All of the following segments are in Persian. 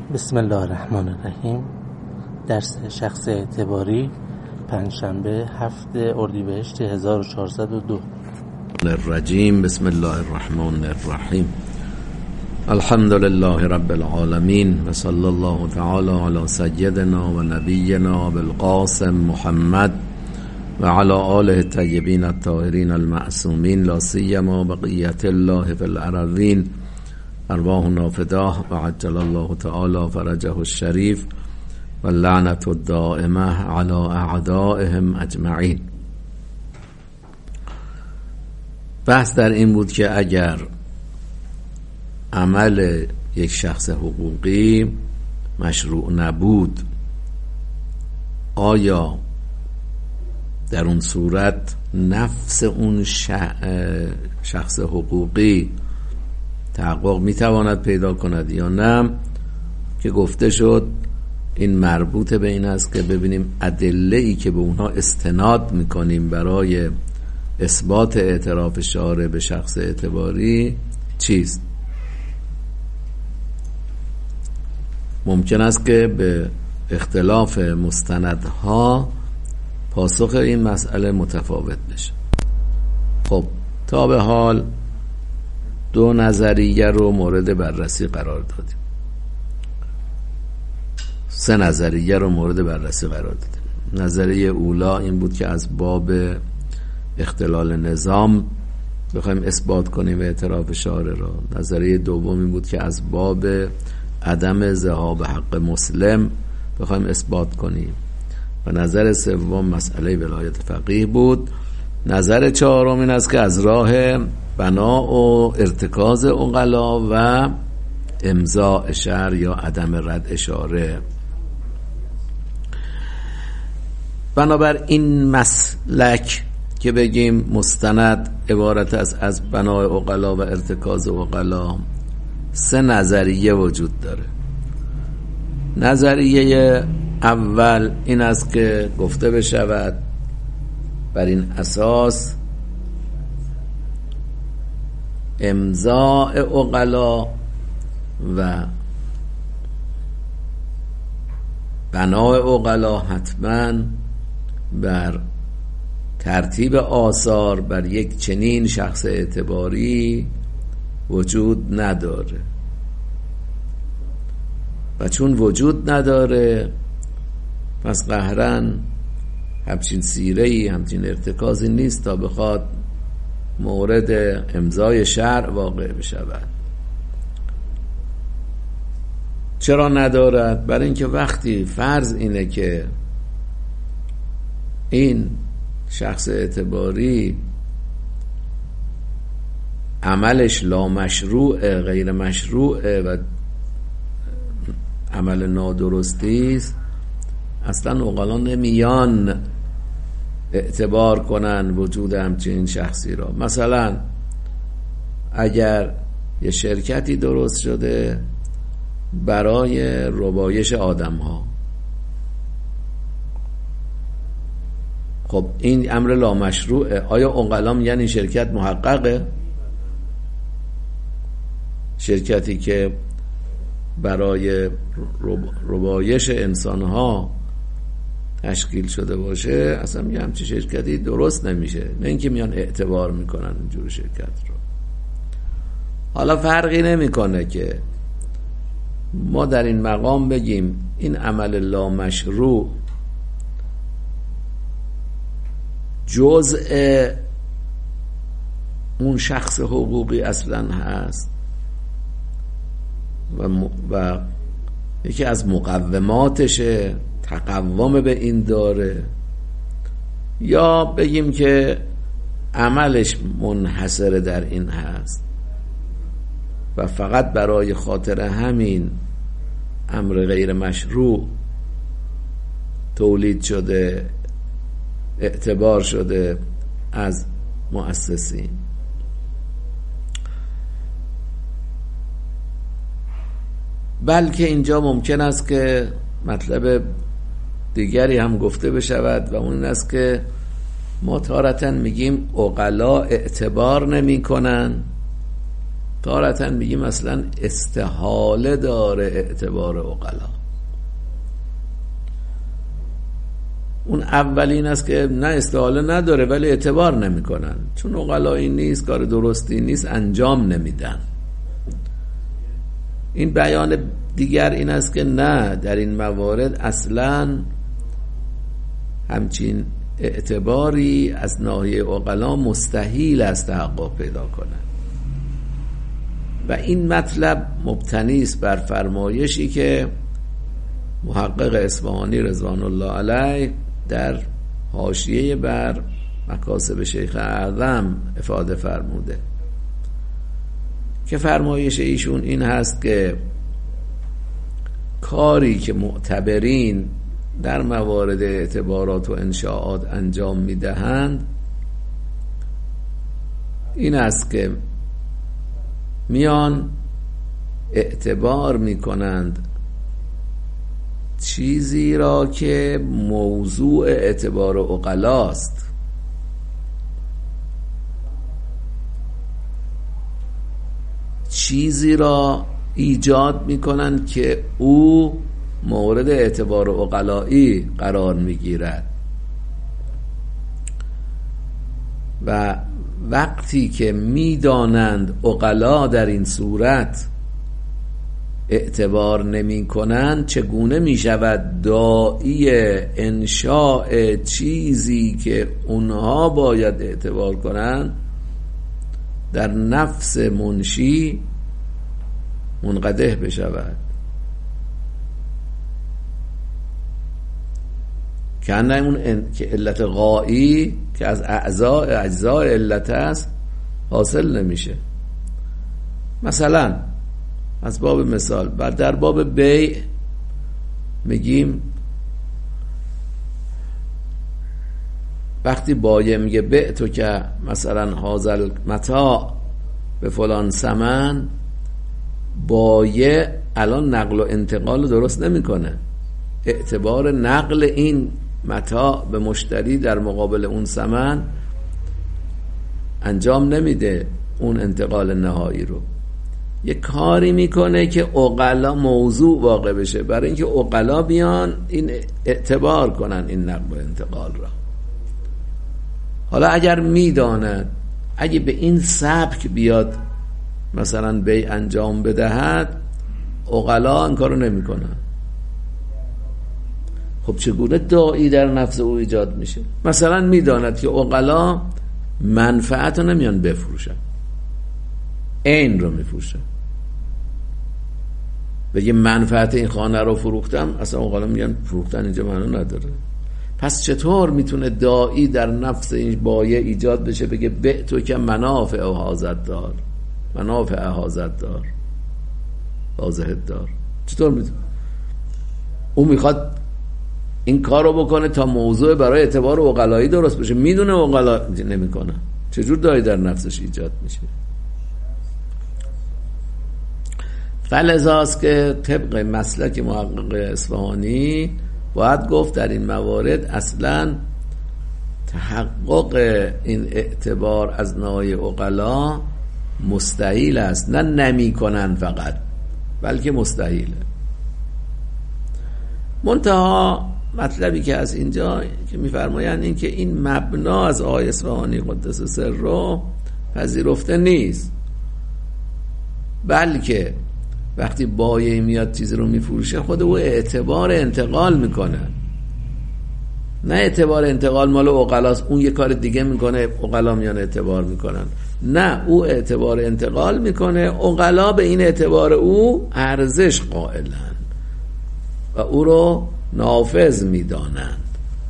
بسم الله الرحمن الرحیم. درس شخص اعتباری پنجشنبه 7 اردیبهشت 1402. الرجیم. بسم الله الرحمن الرحیم. الحمد لله رب العالمین و صلی الله تعالی علی سیدنا و نبینا بالقاسم محمد و علی آله الطیبین الطاهرین المعصومین لا سیما بقیت الله فی الارضین ارواحنا فداه و عجل الله تعالی فرجه الشریف و لعنت الدائمه علی اعدائهم اجمعین. بحث در این بود که اگر عمل یک شخص حقوقی مشروع نبود، آیا در اون صورت نفس اون شخص حقوقی تحقق میتواند پیدا کند یا نه؟ که گفته شد این مربوط به این است که ببینیم ادله‌ای که به اونها استناد میکنیم برای اثبات اعتراف شارع به شخص اعتباری چیست. ممکن است که به اختلاف مستندها پاسخ این مسئله متفاوت بشه. خب تا به حال دو نظریه رو مورد بررسی قرار دادیم، سه نظریه رو مورد بررسی قرار دادیم. نظریه اولا این بود که از باب اختلال نظام بخوایم اثبات کنیم اعتراف شارع را. نظریه دوم این بود که از باب عدم ذهاب حق مسلم بخوایم اثبات کنیم و نظر سوم مسئله ولایت فقیه بود. نظر چهارم این است که از راه بنا و ارتکاز عقلا و امضاء شرع یا عدم رد شارع. بنابر این مسلک که بگیم مستند عبارت از بنای عقلا و ارتکاز عقلا، سه نظریه وجود داره. نظریه اول این است که گفته بشود بر این اساس امضاء عقلا و بنای عقلا حتما بر ترتیب آثار بر یک چنین شخص اعتباری وجود نداره و چون وجود نداره پس قهرن همچین سیره‌ای، همچین ارتکازی نیست تا بخواد مورد امضای شرع واقع بشود. چرا ندارد؟ برای اینکه وقتی فرض اینه که این شخص اعتباری عملش لامشروعه، غیر مشروعه و عمل نادرستی است، اصلا عقلا نمیان اعتبار کنن وجود همچین شخصی را. مثلا اگر یه شرکتی درست شده برای ربایش آدم ها، خب این امر لامشروعه. آیا عقلا میگن این شرکت محققه؟ شرکتی که برای ربایش انسان ها تشکیل شده باشه اصلا میگه همچین شرکتی درست نمیشه، نه اینکه میان اعتبار میکنن اینجور شرکت رو. حالا فرقی نمیکنه که ما در این مقام بگیم این عمل لامشروع جزء اون شخص حقوقی اصلا هست و یکی از مقوماتشه، تقوم به این داره، یا بگیم که عملش منحصر در این هست و فقط برای خاطر همین امر غیر مشروع تولید شده، اعتبار شده از مؤسسین. بلکه اینجا ممکن است که مطلب دیگری هم گفته بشود و اون این است که ما تارةً میگیم عقلا اعتبار نمی کنن تارتاً میگیم مثلا استحاله داره اعتبار عقلا. اون اولین است که نه استحاله نداره ولی اعتبار نمی کنن، چون عقلایی نیست، کار درستی نیست، انجام نمیدن. این بیان دیگر این است که نه، در این موارد اصلا همچین اعتباری از ناحیه عقلا مستحیل است تحقق پیدا کنه. و این مطلب مبتنی است بر فرمایشی که محقق اصفهانی رضوان الله علیه در حاشیه بر مکاسب شیخ اعظم افاده فرموده که فرمایش ایشون این هست که کاری که معتبرین در موارد اعتبارات و انشاءات انجام میدهند این است که میان اعتبار میکنند چیزی را که موضوع اعتبار عقلاست، چیزی را ایجاد میکنند که او مورد اعتبار عقلایی قرار میگیرد و وقتی که میدانند عقلا در این صورت اعتبار نمی کنند، چگونه می شود داعی انشاء چیزی که اونها باید اعتبار کنند در نفس منشی منقدح بشود؟ که اون که علت غایی که از اجزاء علت است حاصل نمیشه. مثلا از باب مثال در باب بیع میگیم وقتی بایع میگه بیع تو که مثلا هازل متاع به فلان ثمن، بایع الان نقل و انتقال درست نمیکنه، اعتبار نقل این متاع به مشتری در مقابل اون ثمن انجام نمیده، اون انتقال نهایی رو یه کاری میکنه که عقلا موضوع واقع بشه، برای اینکه عقلا بیان این اعتبار کنن این نقل و انتقال را. حالا اگر میداند اگه به این سبک بیاد مثلا بیع انجام بدهد، عقلا این کارو نمیکنن. خب چگونه داعی در نفس او ایجاد میشه؟ مثلا میداند که عقلا منفعت رو نمیان بفروشن، عین رو میفروشن. بگه منفعت این خانه رو فروختم، اصلا عقلا میگن فروختن اینجا معنی نداره. پس چطور میتونه داعی در نفس این بایع ایجاد بشه بگه بیع تو که منافع و حاضر دار، منافع حاضر دار، واضح دار؟ چطور میتونه؟ اون میخواد این کار رو بکنه تا موضوع برای اعتبار عقلایی درست بشه، میدونه عقلا نمیکنه، چجور داعی در نفسش ایجاد میشه؟ فلذاست که طبق مسلک محقق اصفهانی باید گفت در این موارد اصلا تحقق این اعتبار از ناحیه عقلا مستحیل است، نه نمی کنن فقط، بلکه مستحیله. منتها مطلبی که از اینجا که میفرمایند این که این مبنا از آقای اصفهانی قدس سره پذیرفته نیست، بلکه وقتی بایع میاد چیزی رو میفروشه خود او اعتبار انتقال میکنه، نه اعتبار انتقال مال عقلاست اون یه کار دیگه میکنه عقلا میان اعتبار میکنن، نه او اعتبار انتقال میکنه، عقلا به این اعتبار او ارزش قائلند و او رو نافذ میدانند.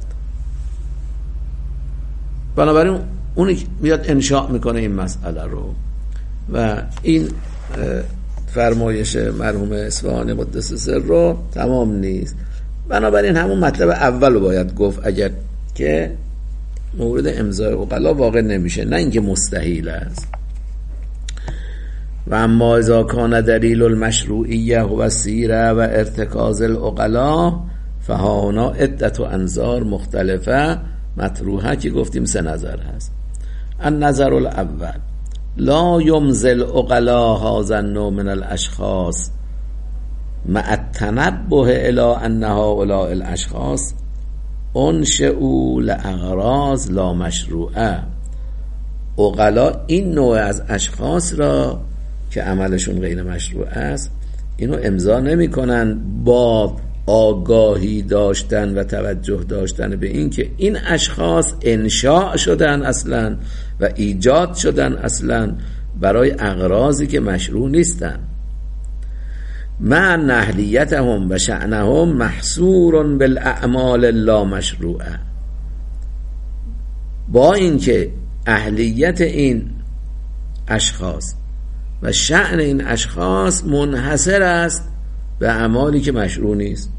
بنابراین اونی میاد انشاء میکنه این مسئله رو و این فرمایش مرحوم اصفهانی قدس سره تمام نیست. بنابراین همون مطلب اول رو باید گفت اگر که مورد امضای عقلا واقع نمیشه، نه اینکه مستحیل است. و اما اذا کان دلیل المشروعیه و سیره و ارتکاز العقلا فهانا عدت و انظار مختلفه مطروحه که گفتیم 3 نظر هست. النظر الاول لا یمزل عقلا هذا النوع من الاشخاص مع التنبه الى ان هؤلاء الاشخاص انشئوا لاغراض لا مشروعه. عقلا این نوع از اشخاص را که عملشون غیر مشروع است اینو امضا نمی کنن با آگاهی داشتن و توجه داشتن به این که این اشخاص انشاء شدن اصلا و ایجاد شدن اصلا برای اغراضی که مشروع نیستن. مع اهلیتهم و شأنهم محصور بالاعمال لا مشروعه. با اینکه اهلیت این اشخاص و شأن این اشخاص منحصر است به اعمالی که مشروع نیست.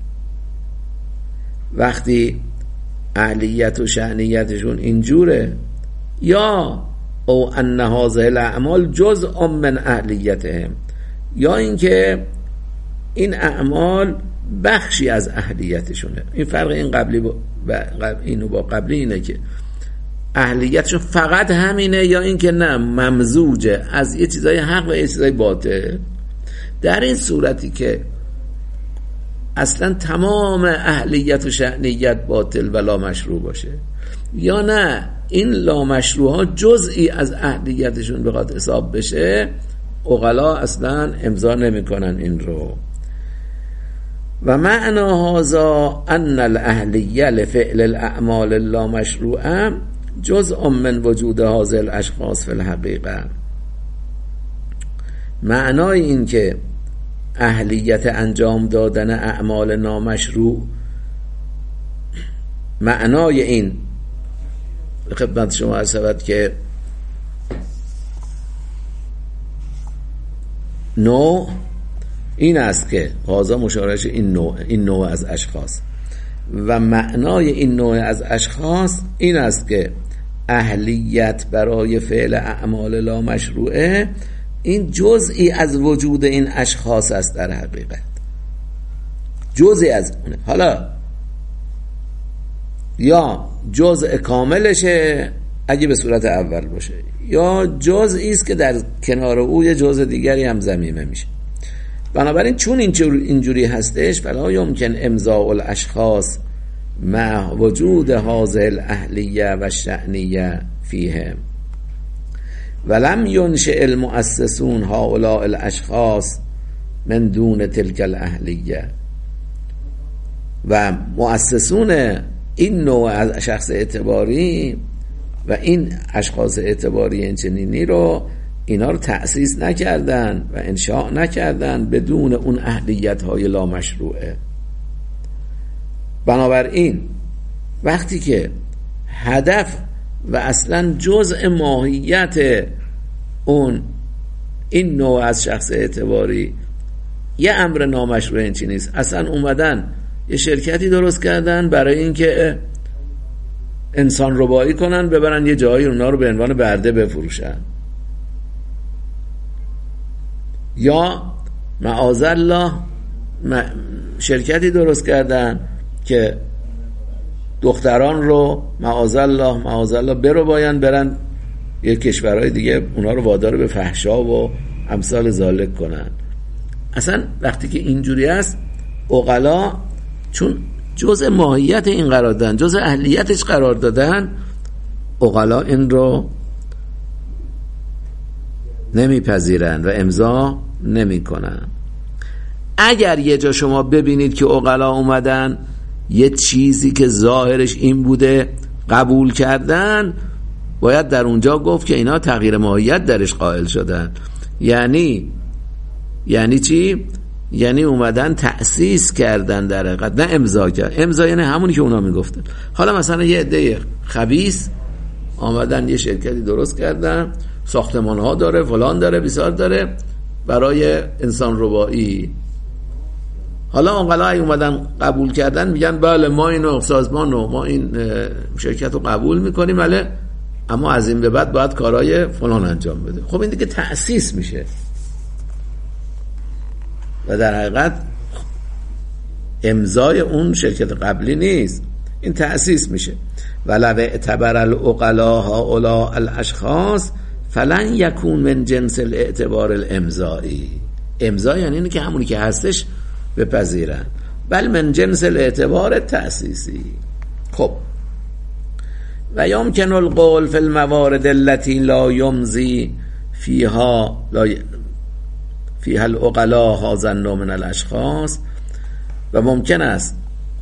وقتی اهلیت و شأنیتشون اینجوره، یا او ان هذه الاعمال جزء من اهلیتهم، یا اینکه این اعمال بخشی از اهلیتشونه. این فرق این قبلی اینو با قبلی اینه که اهلیتشون فقط همینه، یا اینکه نه ممزوجه از یه چیزای حق و یه چیزای باطل. در این صورتی که اصلا تمام اهلیت و شأنیت باطل و لا مشروع باشه، یا نه این لا مشروع ها جزئی از اهلیتشون بخواد حساب بشه، عقلا اصلا امضا نمی کنن این رو. و معنی هذا ان الاهلیه لفعل الاعمال لا مشروعه جزء من وجود هذه الاشخاص فی الحقیقه. معنای این که اهلیت انجام دادن اعمال نامشروع، معنای این خدمت شما عرض شود که نوع این است که هذا مشارش این نوع از اشخاص، و معنای این نوع از اشخاص این است که اهلیت برای فعل اعمال لا مشروعه این جزئی از وجود این اشخاص است. در حقیقت جزئی از اونه. حالا یا جزء کاملشه اگه به صورت اول باشه، یا جزئی است که در کنار او یه جزء دیگری هم ضمیمه میشه. بنابراین چون اینجوری هستش فلا یمکن امضاء الاشخاص مع وجود هذه الاهلیه و الشأنیه فیهم، ولم ينشئ المؤسسون هؤلاء الاشخاص من دون تلك الاهلیه. و مؤسسون این نوع از شخص اعتباری و این اشخاص اعتباری اینچنینی رو اینا رو تأسیس نکردن و انشاء نکردن بدون اون اهلیت های لا مشروعه. بنابراین وقتی که هدف و اصلا جزء ماهیت این نوع از شخص اعتباری یه امر نامشروع این چی نیست، اصلا اومدن یه شرکتی درست کردن برای اینکه انسان ربایی کنن، ببرن یه جایی اونا رو به عنوان برده بفروشن، یا معاذالله شرکتی درست کردن که دختران رو معاذالله برو باین برن یه کشورهای دیگه اونا رو وادار به فحشا و امثال ذالک کنن. اصلا وقتی که اینجوری است، عقلا چون جزء ماهیت این قرار دادن، جزء اهلیتش قرار دادن، عقلا این رو نمیپذیرن و امضا نمی کنن. اگر یه جا شما ببینید که عقلا اومدن یه چیزی که ظاهرش این بوده قبول کردن، باید در اونجا گفت که اینا تغییر ماهیت درش قائل شدن. یعنی چی؟ یعنی اومدن تأسیس کردن در حقیقت، نه امضا کرد. امضا یعنی همونی که اونا میگفتن. حالا مثلا یه عده خبیث آمدن یه شرکتی درست کردن، ساختمان ها داره، فلان داره، بسیار داره، برای انسان ربایی. حالا عقلا اومدن قبول کردن، میگن بله ما اینو سازمان و ما این شرکت رو قبول میکنیم، بله اما از این به بعد باید کارهای فلان انجام بده. خب این دیگه تأسیس میشه و در حقیقت امضای اون شرکت قبلی نیست، این تأسیس میشه. ولو اعتبر العقلاء هؤلاء الاشخاص فلن یکون من جنس الاعتبار الامضایی. امضا یعنی اینه که همونی که هستش بپذیرن، بل من جنس الاعتبار تأسیسی. خب و یمکن القول فی الموارد التي لا یمضی فیها العقلاء هذا النوع من الاشخاص، و ممکن است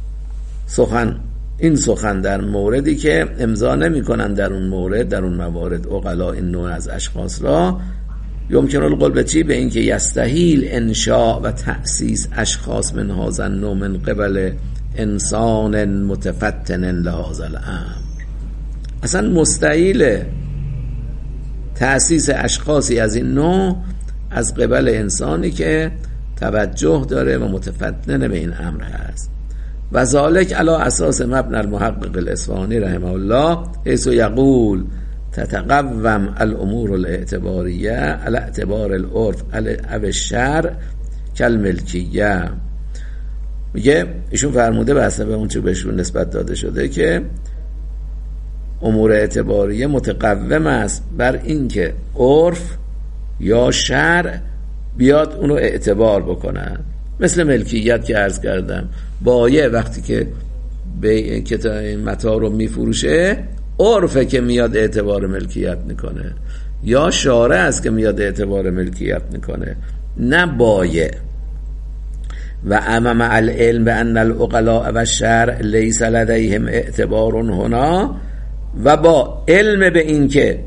این سخن در موردی که امضا نمی کنن در اون مورد، در اون موارد عقلاء این نوع از اشخاص را، یمکن القول به چی؟ به این که یستحیل انشاء و تأسیس اشخاص من هذا النوع من قبل انسان متفتن لهذا الامر. اصلا مستحیل تأسیس اشخاصی از این نوع از قبل انسانی که توجه داره و متفتن به این امر هست. و ذالک علی اساس مبنی المحقق الاصفهانی رحمه الله حیث یقول تتقوم الامور الاعتباریه علی اعتبار العرف او الشرع کالملکیه. میگه ایشون فرموده به حسب اون چه بهشون نسبت داده شده که امور اعتباریه متقوم است بر این که عرف یا شرع بیاد اونو اعتبار بکنن. مثل ملکیت که عرض کردم، بایع وقتی که به متاع رو میفروشه عرفه که میاد اعتبار ملکیت میکنه، یا شارع است که میاد اعتبار ملکیت میکنه، نه بایع. و اما مع العلم بان العقلاء و الشرع لیس لدیهم اعتبار هنا، و با علم به این که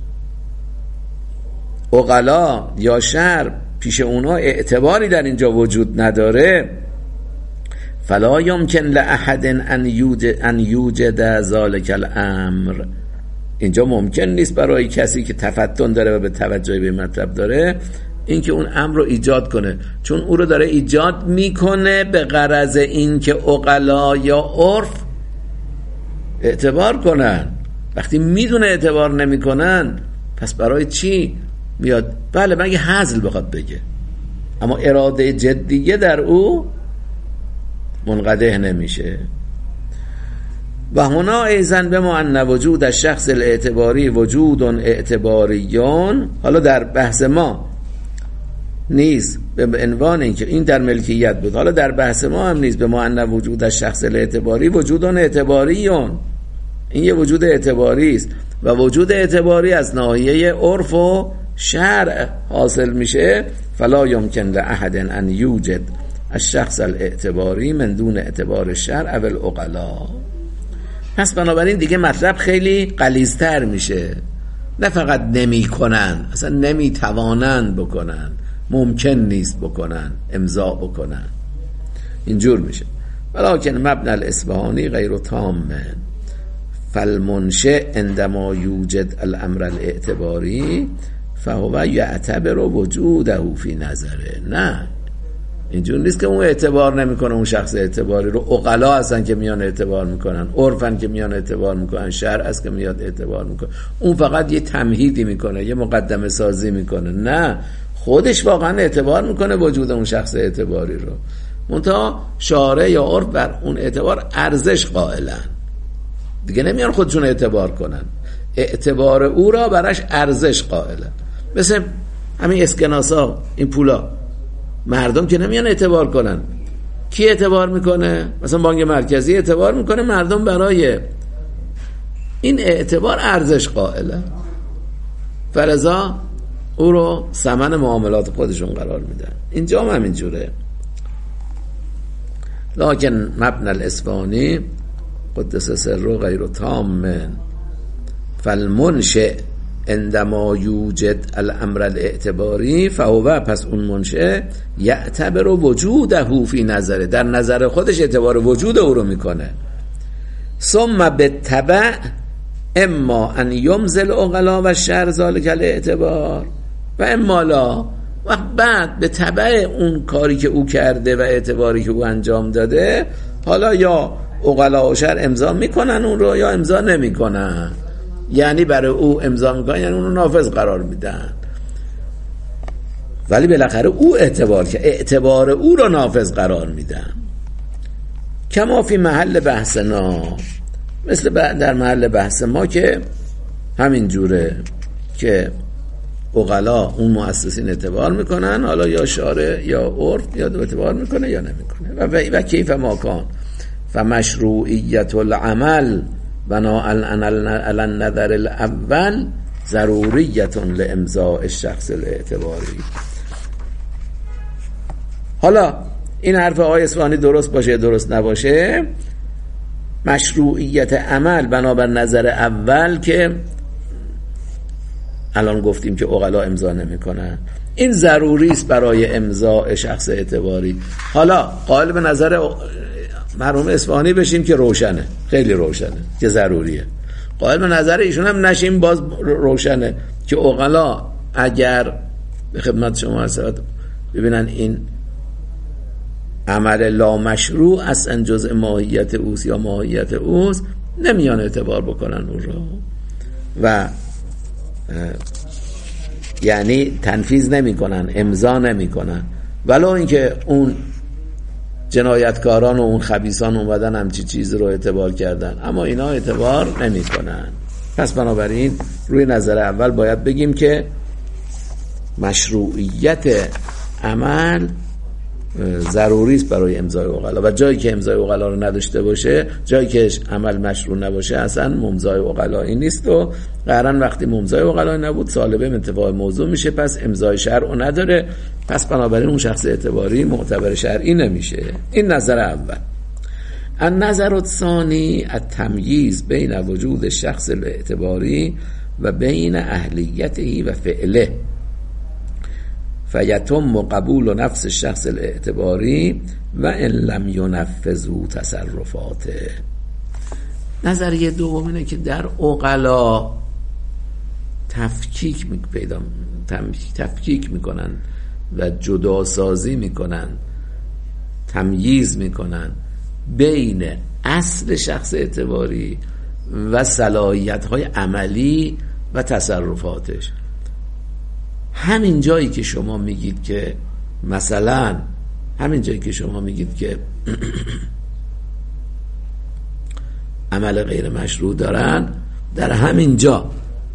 عقلا یا شرع پیش اونها اعتباری در اینجا وجود نداره، فلا یمکن لاحد ان یوجد ذلک الامر. اینجا ممکن نیست برای کسی که تفتن داره و به توجه به مطلب داره اینکه اون امر رو ایجاد کنه، چون او رو داره ایجاد میکنه به غرض این که عقلا یا عرف اعتبار کنن. وقتی میدونه اعتبار نمیکنن پس برای چی میاد؟ بله مگه هزل بخواد بگه، اما اراده جدیه در او منقدح نمیشه. و هنا ایزن به ما ان وجود الشخص الاعتباری وجود اعتباریون. حالا در بحث ما نیست به عنوان این که این در ملکیت بود، حالا در بحث ما هم نیست به ما ان وجود الشخص الاعتباری وجود اعتباریون. این یه وجود اعتباری است و وجود اعتباری از ناحیه عرف و شرع حاصل میشه. فلا یمکن لاحد ان یوجد الشخص الاعتباری من دون اعتبار الشرع و العقلاء. پس بنابراین دیگه مطلب خیلی غلیظتر میشه، نه فقط نمی کنن، اصلا نمی توانند بکنن، ممکن نیست بکنن، امضا بکنن، اینجور میشه. ولکن مبنی الاصفهانی غیر تام، فالمنشئ عندما یوجد الامر الاعتباری فهو یعتبر وجوده فی نظره. نه اینجور نیست که اون اعتبار نمیکنه، اون شخص اعتباری رو عقلا هستن که میان اعتبار میکنن، عرفن که میان اعتبار میکنن، شرع است که میاد اعتبار میکنه. اون فقط یه تمهیدی میکنه، یه مقدمه سازی میکنه. نه، خودش واقعا اعتبار میکنه وجود اون شخص اعتباری رو، منتها شارع یا عرف بر اون اعتبار ارزش قائلن، دیگه نمیان خودشون اعتبار کنن، اعتبار او را براش ارزش قائلن. مثل همین اسکناسا، این پولا، مردم که نمیان اعتبار کنن. کی اعتبار میکنه؟ مثلا بانک مرکزی اعتبار میکنه، مردم برای این اعتبار ارزش قائلن، فلذا او رو ثمن معاملات خودشون قرار میدن. اینجا هم همینجوره. لکن مبنی الاصفهانی قدس سره غیر تام، فالمنشئ عندما یوجد الامر الاعتباری فهو، پس اون منشئ یعتبر وجوده فی نظره، در نظر خودش اعتبار وجود او رو میکنه. ثم بالتبع اما ان یمزل عقلا و شرع ذلک الاعتبار و اما لا، و بعد به تبع اون کاری که او کرده و اعتباری که او انجام داده، حالا یا عقلا و شرع امضا میکنن اون رو یا امضا نمیکنن. یعنی برای او امضا میکنن، یعنی اون رو نافذ قرار میدن، ولی بالاخره او اعتبار او رو نافذ قرار میدن. کما فی محل بحثنا، مثل در محل بحث ما که همین جوره که عقلا اون مؤسسین اعتبار میکنن، حالا یا شارع یا عرف یا اعتبار میکنه یا نمیکنه. و کیف ما کان فمشروعیت العمل بناء علی النظر الاول ضروریت لامضاء الشخص الاعتباری. حالا این حرف آقای اصفهانی درست باشه درست نباشه، مشروعیت عمل بنابر نظر اول که الان گفتیم که عقلا امضا نمیکنن، این ضروری است برای امضاء شخص اعتباری. حالا قائل به نظر مرحوم اصفهانی بشیم که روشنه، خیلی روشنه که ضروریه. قائل به نظر ایشون هم نشیم، باز روشنه که عقلا اگر به خدمت شما هست ببینن این عمل لا مشروع اصلا جزء ماهیت اوست یا ماهیت اوست، نمیان اعتبار بکنن اون رو و یعنی تنفیذ نمی کنن، امضا نمی کنن، ولو اینکه اون جنایتکاران و اون خبیثان اومدن همچی چیز رو اعتبار کردن، اما اینا اعتبار نمی کنن. پس بنابراین روی نظر اول باید بگیم که مشروعیت عمل ضروری است برای امضای عقلا و جایی که امضای عقلا رو نداشته باشه، جایی که عمل مشروع نباشه، اصلا ممضای عقلایی نیست و قرن وقتی ممضای عقلایی نبود سالبه انتفاع موضوع میشه، پس امضای شرع نداره، پس بنابراین اون شخص اعتباری معتبر شرعی نمیشه. این نظر اول. النظر الثانی التمییز بین وجود الشخص الاعتباری و بین اهلیته و فعله فیتم قبول نفس الشخص الاعتباری و ان لم ینفذوا تصرفاته. نظریه دوم اینه که در عقلا تفکیک میکنن و جداسازی میکنن، تمییز میکنن بین اصل شخص اعتباری و صلاحیت‌های عملی و تصرفاتش. همین جایی که شما میگید که مثلا عمل غیر مشروع دارن، در همین جا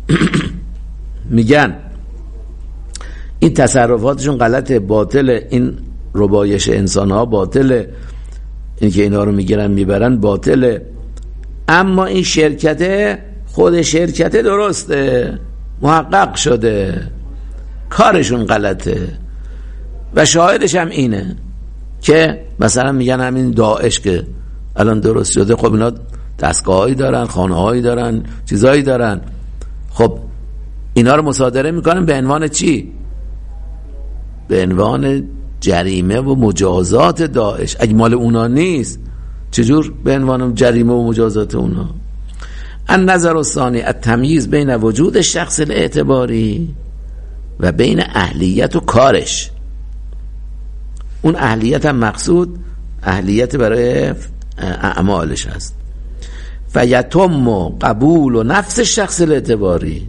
میگن این تصرفاتشون غلطه، باطله، این ربایش انسان ها باطله، این که اینا رو میگیرن میبرن باطله، اما این خود شرکته درسته، محقق شده، کارشون غلطه. و شاهدش هم اینه که مثلا میگن همین داعش که الان درست شده، خب اینا دستگاهایی دارن، خانه‌هایی دارن، چیزایی دارن، خب اینا رو مصادره میکنن به عنوان چی؟ به عنوان جریمه و مجازات داعش. اگه مال اونا نیست چجور به عنوان جریمه و مجازات اونا؟ النظر الثانی التمییز بین وجود الشخص الاعتباری و بین اهلیت و کارش. اون اهلیت هم مقصود اهلیت برای اعمالش هست. فیتم قبول و نفس شخص الاعتباری،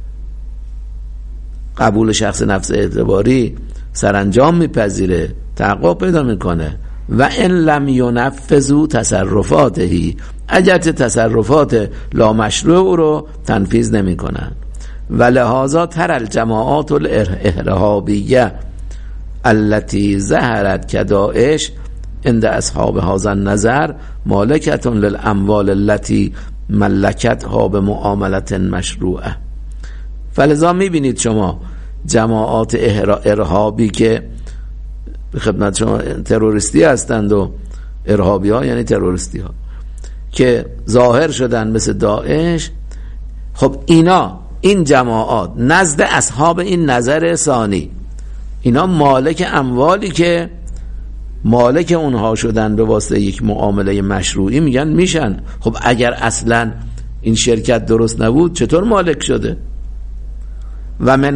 قبول شخص نفس اعتباری سرانجام میپذیره، تحقق پیدا میکنه. و ان لم ینفذوا تصرفاته، اگر تصرفات لامشروع رو تنفیذ نمیکنن. و لهذا تر الجماعات الارهابیه التي ظهرت كداعش عند اصحاب هذا النظر مالکة للاموال التي ملکتها بمعاملة مشروعه. فلذا میبینید شما جماعات ارهابی که به خدمت شما تروریستی هستند و ارهابی ها یعنی تروریستی ها که ظاهر شدن مثل داعش، خب این جماعات نزد اصحاب این نظر ثانی، اینا مالک اموالی که مالک اونها شدن به واسطه یک معامله مشروعی میشن. خب اگر اصلا این شرکت درست نبود چطور مالک شده؟ و من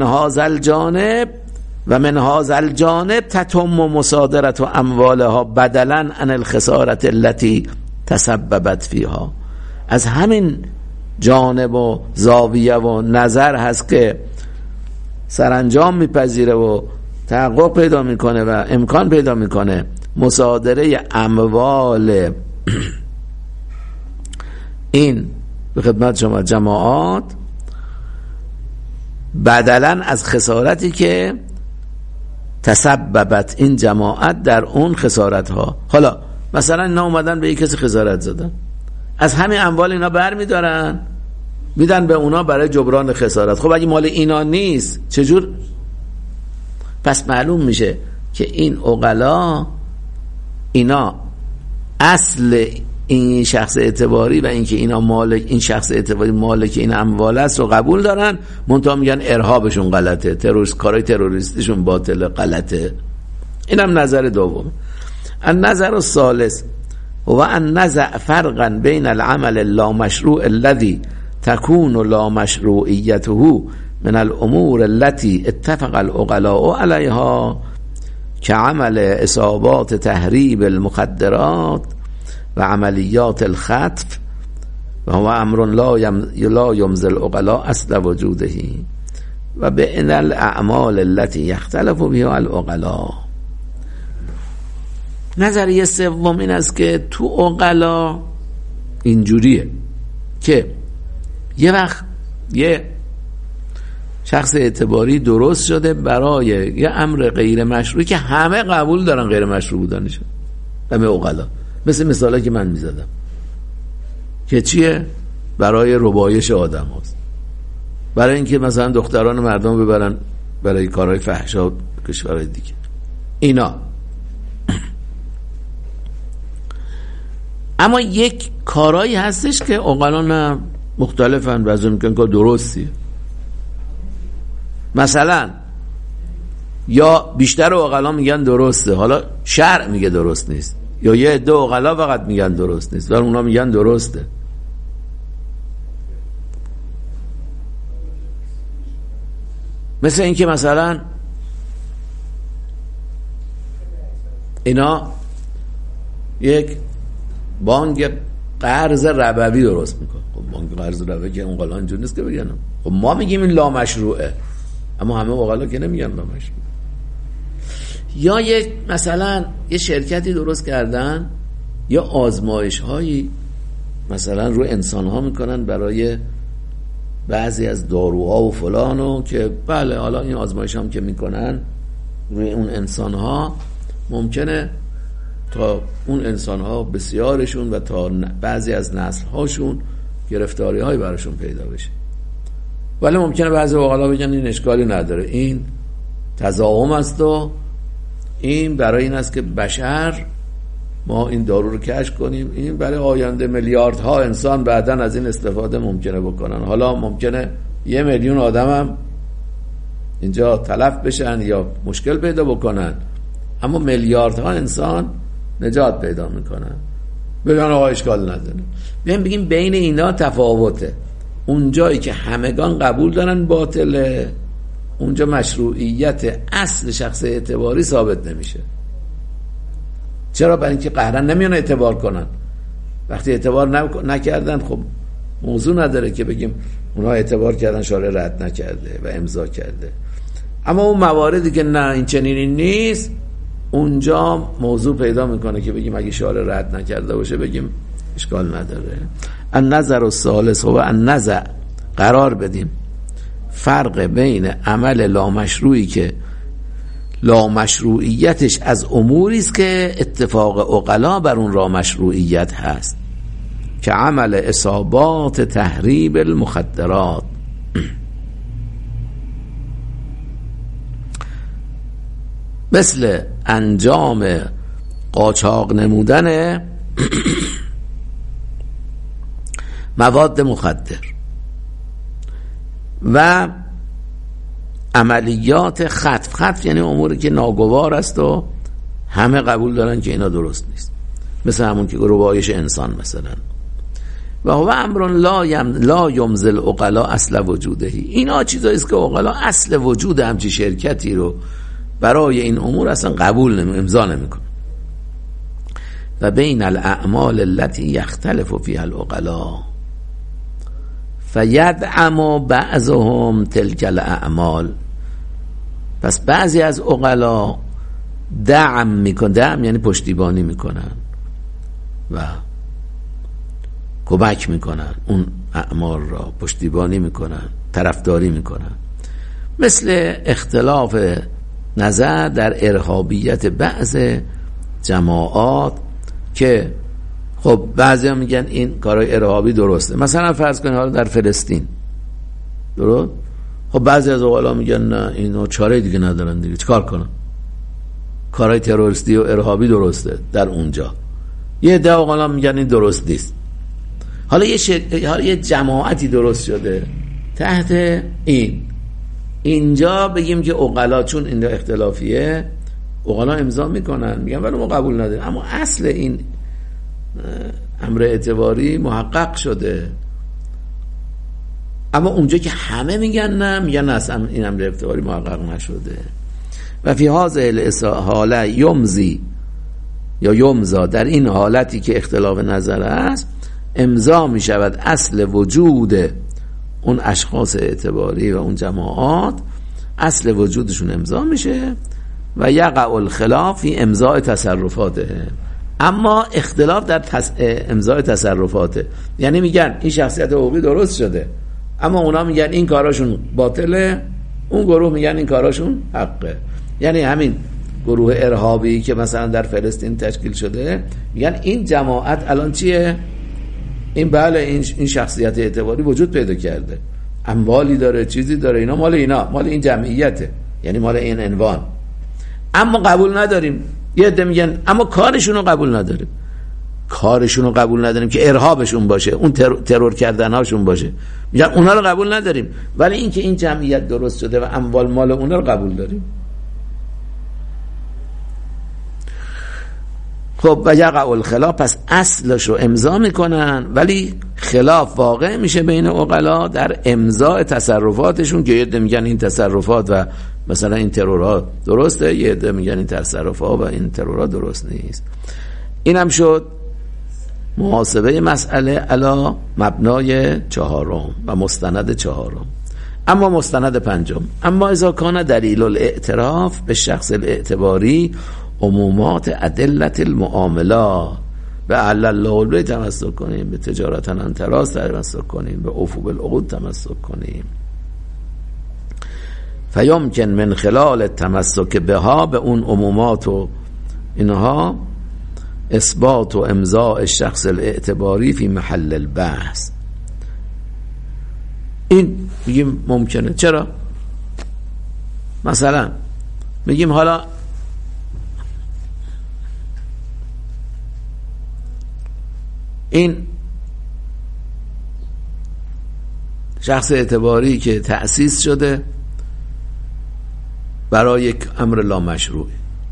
هذا الجانب تتم مصادرت و اموالها بدلا عن الخسارت التي تسببت فيها. از همین جانب و زاویه و نظر هست که سرانجام میپذیره و تحقق پیدا میکنه و امکان پیدا میکنه مصادره اموال این به خدمت شما جماعات بدلاً از خسارتی که تسببت این جماعت در اون خسارت ها. حالا مثلا اینا اومدن به یک کسی خسارت زدن، از همین اموال اینا بر میدارن میدن به اونا برای جبران خسارت. خب اگه مال اینا نیست چجور؟ پس معلوم میشه که این عقلا اینا اصل این شخص اعتباری و اینکه اینا مالک، این شخص اعتباری مالک این اموال است رو قبول دارن، منتها میگن ارهابشون غلطه، کارهای تروریستیشون باطله، غلطه. اینم نظر دوم. النظر الثالث هو ان نزع فرقا بین العمل اللامشروع الذي تكون لا مشروعیته من الامور التي اتفق العقلاء عليها كعمل اصابات تهریب المخدرات و عملیات الخطف و هو امر لا يمزل العقلاء اصل وجوده و بین الاعمال التي يختلف بها العقلاء. نظریه سوم این است که تو عقلا اینجوریه که یه وقت یه شخص اعتباری درست شده برای یه امر غیر مشروعی که همه قبول دارن غیر مشروع بودنش، همه عقلا، مثل مثالی که من میزدم که چیه؟ برای ربایش آدم هاست، برای اینکه مثلا دختران مردم ببرن برای کارهای فحشا کشورهای دیگه. اینا اما یک کارهایی هستش که عقلا مختلفن، بعضی میگن که درستیه، مثلا یا بیشتر عقلا میگن درسته، حالا شرع میگه درست نیست، یا یه عده عقلا فقط میگن درست نیست ولی اونا میگن درسته. مثل اینکه مثلا اینا یک بانک قرض ربوی درست میکنه. خب بانک قرض ربوی که اون قلان اینجور نیست که بگن. خب ما میگیم این لا مشروعه، اما همه عقلا که نمیگن لا مشروع. یا یک مثلا یه شرکتی درست کردن یا آزمایش هایی مثلا رو انسان ها میکنن برای بعضی از داروها و فلانو که بله حالا این آزمایش هم که میکنن روی اون انسان ها ممکنه تا اون انسان ها بسیارشون و تا بعضی از نسل هاشون گرفتاری های براشون پیدا بشه، ولی ممکنه بعضی عقلا بگن این اشکالی نداره، این تضاهم است و این برای این است که بشر ما این دارو رو کشف کنیم، این برای آینده میلیاردها انسان بعداً از این استفاده ممکنه بکنن. حالا ممکنه 1 میلیون آدم هم اینجا تلف بشن یا مشکل پیدا بکنن، اما میلیاردها انسان نجات پیدا میکنن. بگن آقا اشکال نداره. بگیم بین اینا تفاوته. اون جایی که همگان قبول دارن باطله، اونجا مشروعیت اصل شخص اعتباری ثابت نمیشه. چرا؟ برای اینکه قهرن نمیان اعتبار کنن. وقتی اعتبار نکردن خب موضوع نداره که بگیم اونها اعتبار کردن شارع رد نکرده و امضا کرده. اما اون مواردی که نه این چنینی نیست، اونجا موضوع پیدا میکنه که بگیم اگه شارع رد نکرده باشه بگیم اشکال نداره. النظر الثالث و النزع قرار بدیم فرق بین عمل لامشروعی که لامشروعیتش از اموری است که اتفاق عقلا بر اون را مشروعیت هست، که عمل اصابات تهریب المخدرات، مثل انجام قاچاق نمودن مواد مخدر و عملیات خطف یعنی اموری که ناگوار است و همه قبول دارن که اینا درست نیست، مثل همون که ربایش انسان مثلا. و هو امر لا یمزل عقلا اصل وجوده. اینا چیزایی است که عقلا اصل وجود همچی شرکتی رو برای این امور اصلا قبول امضا نمیکنه. و بین الاعمال التي یختلف فيها العقلاء فیدعم بعضهم تلك الاعمال. پس بعضی از عقلا دعم میکنن، دعم یعنی پشتیبانی میکنن و کمک میکنن، اون اعمال را پشتیبانی میکنن، طرفداری میکنن. مثل اختلاف نظر در ارهابیت بعض جماعات که خب بعضی ها میگن این کارهای ارهابی درسته. مثلا فرض کنید حالا در فلسطین، درست؟ خب بعضی از عقلا میگن نه اینو چاره دیگه ندارن دیگه، چیکار کنن؟ کارهای تروریستی و ارهابی درسته در اونجا. یه عده عقلا میگن این درست نیست. حالا یه جماعتی درست شده تحت اینجا بگیم که عقلا چون اینجا اختلافیه عقلا امضا میکنن، میگن ولی ما قبول نداریم، اما اصل این امر اعتباری محقق شده. اما اونجا که همه میگن نه، میگن اصلا این امر اعتباری محقق نشده. و فی هذه الحاله یمضی یا یمضا، در این حالتی که اختلاف نظر است امضا میشود اصل وجود اون اشخاص اعتباری و اون جماعات، اصل وجودشون امضا میشه و یقع الخلاف فی امضاء تصرفاته. اما اختلاف در امضاء تصرفاته، یعنی میگن این شخصیت حقوقی درست شده اما اونا میگن این کاراشون باطله، اون گروه میگن این کاراشون حقه. یعنی همین گروه ارهابی که مثلا در فلسطین تشکیل شده میگن این جماعت الان چیه؟ این بله این شخصیت اعتباری وجود پیدا کرده، اموالی داره، چیزی داره، اینا مال این جمعیته، یعنی مال این عنوان، اما قبول نداریم. یه عده میگن اما کارشون رو قبول نداریم که ارهابشون باشه، اون ترور کردنهاشون باشه، میگن اونا رو قبول نداریم، ولی این که این جمعیت درست شده و اموال مال اونا رو قبول داریم. خب و یقع الخلاف، پس اصلش رو امضا میکنن ولی خلاف واقع میشه بین عقلا در امضاء تصرفاتشون، که یه عده میگن این تصرفات و مثلا این ترورها درسته، یه عده میگن این تصرفات و این ترورها درست نیست. اینم شد محاسبه مسئله علی مبنای چهارم و مستند چهارم. اما مستند پنجم، اما اذا کان دلیل الاعتراف به شخص الاعتباری عمومات ادلت المعامله، به علل الله تمسک کنیم، به تجارت انتراس تمسک کنیم، به عفو بالعقود تمسک کنیم، فیمکن من خلال التمسک بها، به اون عمومات و اینها اثبات و امضاء الشخص الاعتباری فی محل البحث. این میگیم ممکنه. چرا؟ مثلا میگیم حالا این شخص اعتباری که تأسیس شده برای یک امر لا مشروع،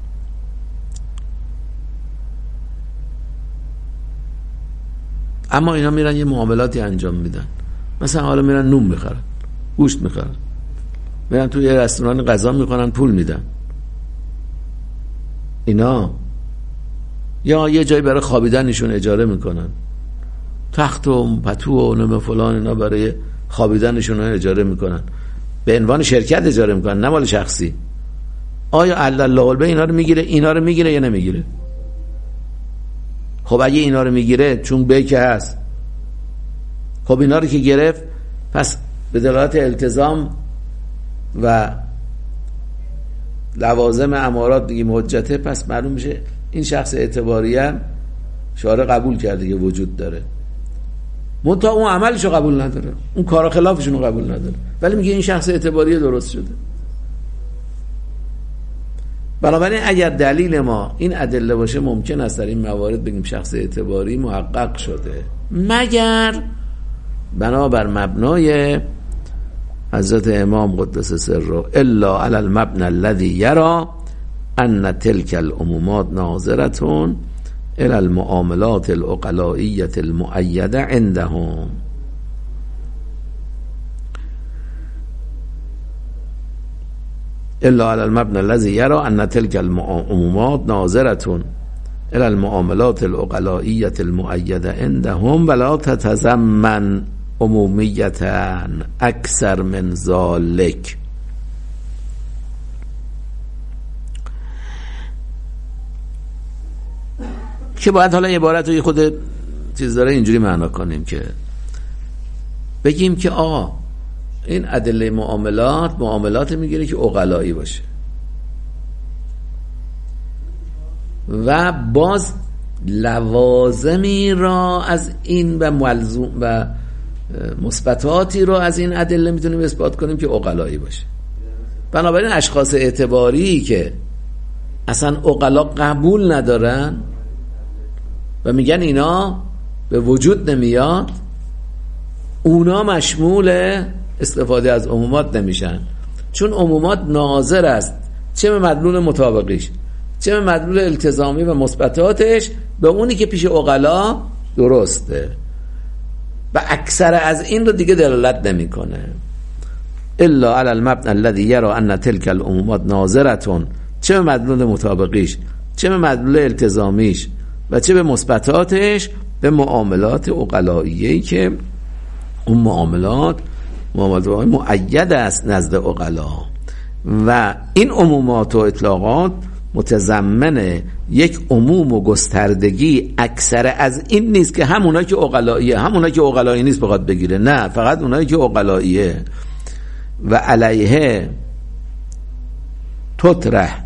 اما اینا میرن یه معاملاتی انجام میدن، مثلا حالا میرن نون میخرن، گوشت میخرن، میرن توی یه رستوران غذا میخورن، پول میدن اینا، یا یه جایی برای خوابیدنشون اجاره میکنن، تخت و پتو و نمه فلان، اینا برای خوابیدنشون اجاره میکنن، به عنوان شرکت اجاره میکنن، نه مال شخصی. آیا الله البه اینا رو میگیره یا نمیگیره؟ خب اگه اینا رو میگیره، چون به که هست، خب اینا رو که گرفت، پس به دلالت التزام و لوازم امارات دیگه حجته، پس معلوم میشه این شخص اعتباری هم شارع قبول کرده که وجود داره، منتها اون عملشو قبول نداره، اون کار خلافشونو قبول نداره، ولی میگه این شخص اعتباری درست شده. بنابراین اگر دلیل ما این ادله باشه، ممکن است در این موارد بگیم شخص اعتباری محقق شده، مگر بنابر مبنای حضرت امام قدس سره، الا علی المبنى الذي یرى ان تلك العمومات ناظرة الى المعاملات العقلائية المؤيدة عندهم. الا على المبنى الذي يرى ان تلك العمومات ناظرة الى المعاملات العقلائية المؤيدة عندهم ولا تتضمن عمومیة اکثر من ذلك. که باید حالا عبارت رو خود چیز داره اینجوری معنا کنیم که بگیم که این ادله معاملات میگیره که عقلایی باشه و باز لوازمی را از این و ملزوم و مثبتاتی را از این ادله میتونیم اثبات کنیم که عقلایی باشه. بنابراین اشخاص اعتباری که اصلا عقلا قبول ندارن و میگن اینا به وجود نمیاد، اونا مشمول استفاده از عمومات نمیشن، چون عمومات ناظر است چه به مدلول مطابقیش چه به مدلول التزامی و مثبتاتش به اونی که پیش عقلا درسته و اکثر از این رو دیگه دلالت نمیکنه. الا علی المبنى الذي يرى ان تلك العمومات ناظرتون چه به مدلول مطابقیش چه به مدلول التزامیش و چه به مثبتاتش به معاملات عقلاییه‌ای که اون معاملات مؤید است نزد عقلا و این عمومات و اطلاقات متضمن یک عموم و گستردگی اکثر از این نیست که همونایی که عقلاییه همونایی که عقلایی نیست بخواد بگیره، نه، فقط اونایی که عقلاییه و علیه تطرح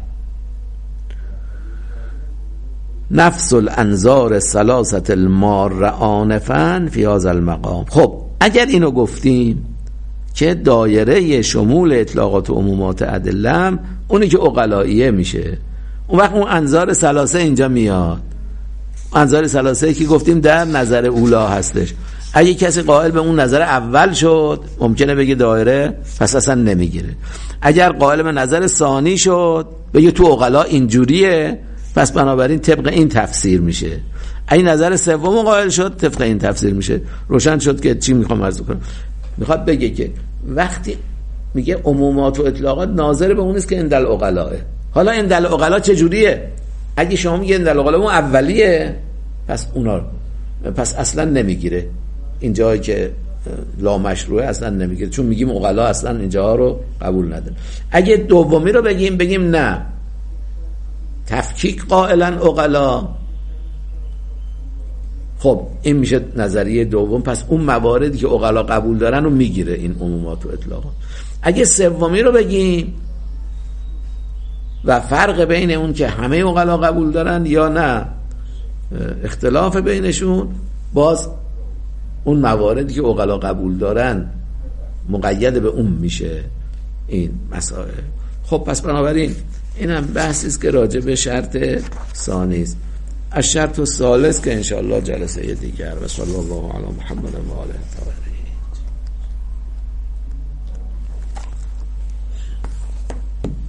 نفس الانظار ثلاثه المار آنفا فی هذا المقام. خب اگر اینو گفتیم که دایره شمول اطلاقات و عمومات ادله اونی که عقلاییه میشه، اون وقت اون انظار ثلاثه اینجا میاد. انظار ثلاثه که گفتیم در نظر اولا هستش. اگه کسی قائل به اون نظر اول شد ممکنه بگه دایره پس اصلا نمیگیره. اگر قائل به نظر ثانی شد بگه تو عقلا اینجوریه پس بنابراین طبق این تفسیر میشه. اگه نظر سوم قائل شد طبق این تفسیر میشه. روشن شد که چی میخوام عرض کنم؟ میخواد بگه که وقتی میگه عمومات و اطلاقات ناظر به اون است که اندل عقلاه. حالا اندل عقلا چجوریه؟ اگه شما میگه اندل عقلا اون اولیه پس اونا پس اصلا نمیگیره. این جایی که لا مشروعه اصلا نمیگیره، چون میگیم عقلا اصلا اینجا رو قبول نداره. اگه دومی رو بگیم نه تفکیک قائلا عقلا، خب این میشه نظریه دوم، پس اون مواردی که عقلا قبول دارن رو میگیره این عمومات و اطلاقات. اگه سومی رو بگیم و فرق بین اون که همه عقلا قبول دارن یا نه اختلاف بینشون، باز اون مواردی که عقلا قبول دارن مقید به اون میشه این مسائل. خب پس بنابراین این هم بحثی است که راجع به شرط ثانی است. الشرط الثالث که انشاءالله جلسه دیگر و صلی الله علی محمد و آله الطاهرین.